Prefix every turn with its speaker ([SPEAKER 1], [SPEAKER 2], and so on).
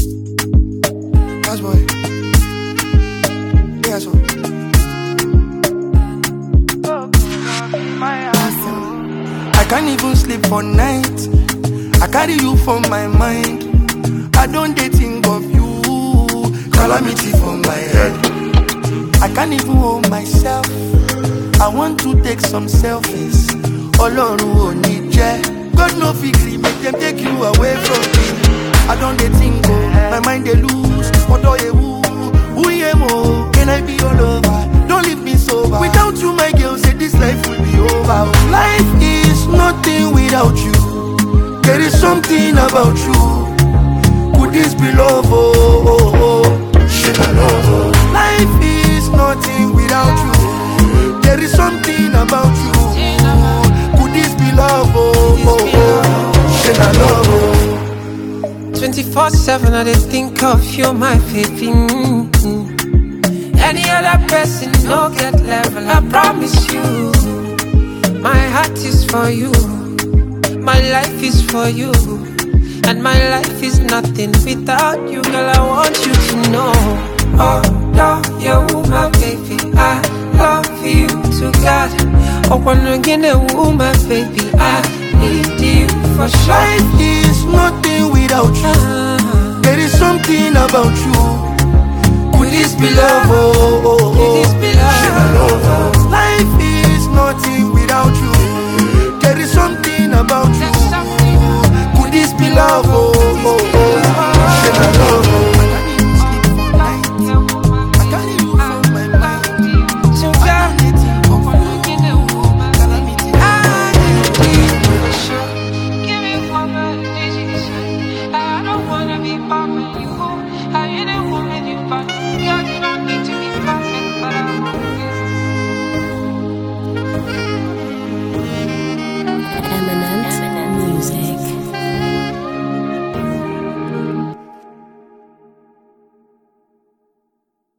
[SPEAKER 1] That's boy. Yeah, so. I can't even sleep for night. I carry you for my mind. I don't dey think of you. Calamity for my head. I can't even hold myself. I want to take some selfies. Ọlọ́run ò ní jẹ́. God no fit gree make them take you away from me. I don't dey think oh, my mind dey loose. Odo ewu, uyemo, can I be all over? Don't leave me sober. Without you, my girl, say this life will be over. Life is nothing without you. There is something about you. Could this be love? Oh, oh, oh. Shit, I love. Oh. Life is nothing without you. There is something about you. Could this be love? Oh, oh, oh. Shit, I love. Oh.
[SPEAKER 2] 24/7, I dey think of you, my baby. Any other person no get level, I promise you. My heart is for you, my life is for you, and my life is nothing without you, girl. I want you to know. Oh, love you, my baby. I love you to God. Oh, when again, my baby, I need you for sure.
[SPEAKER 1] Life is nothing without you. There is something about you. Could this be love? Oh, oh, oh.
[SPEAKER 2] Could this be love?
[SPEAKER 1] Life is nothing without you. There is something about you. Could this be love?